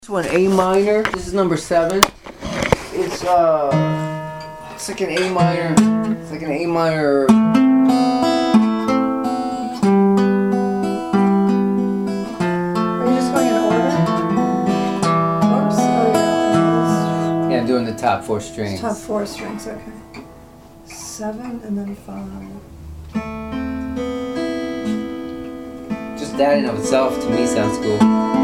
This one A minor. This is number 7. It's like an A minor. It's like an A minor. Are you just going in order? Whoops. Oh yeah. Yeah, I'm doing the top 4 strings. Top 4 strings. Okay. 7 and then 5. Just that in of itself to me sounds cool.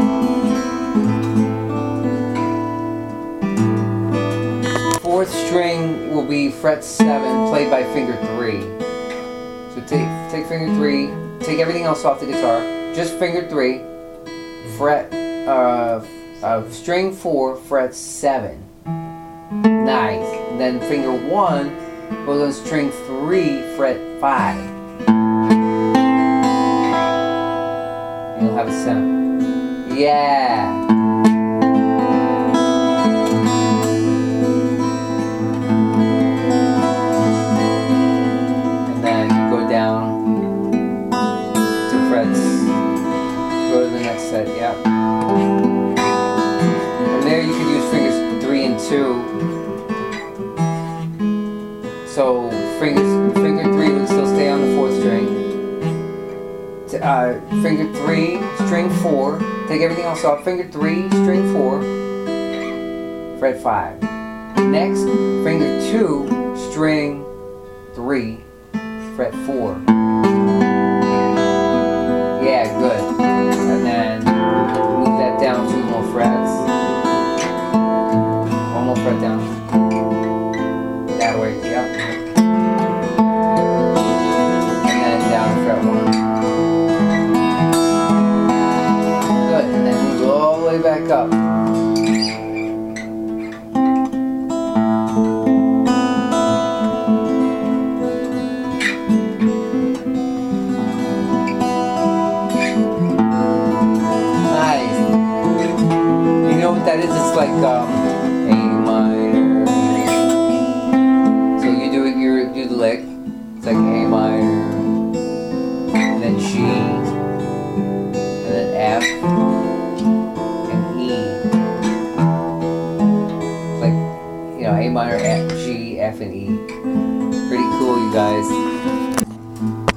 Fourth string will be fret 7, played by finger 3. So take finger 3, take everything else off the guitar, just finger 3, fret, string 4, fret 7. Nice. And then finger 1 goes on string 3, fret 5. And you'll have a sound. Yeah. Go to the next set, yeah. From there you can use fingers 3 and 2. So finger 3 would still stay on the 4th string. Finger 3, string 4. Take everything else off. Finger 3, string 4, fret 5. Next, finger 2, string 3, fret 4. Yeah, good. And then move that down 2 more frets. 1 more fret down. That way, yep. And then down fret 1. Good. And then move all the way back up. That is, it's like A minor. So you do the lick. It's like A minor, and then G, and then F, and E. It's like, A minor, F, G, F, and E. Pretty cool, you guys.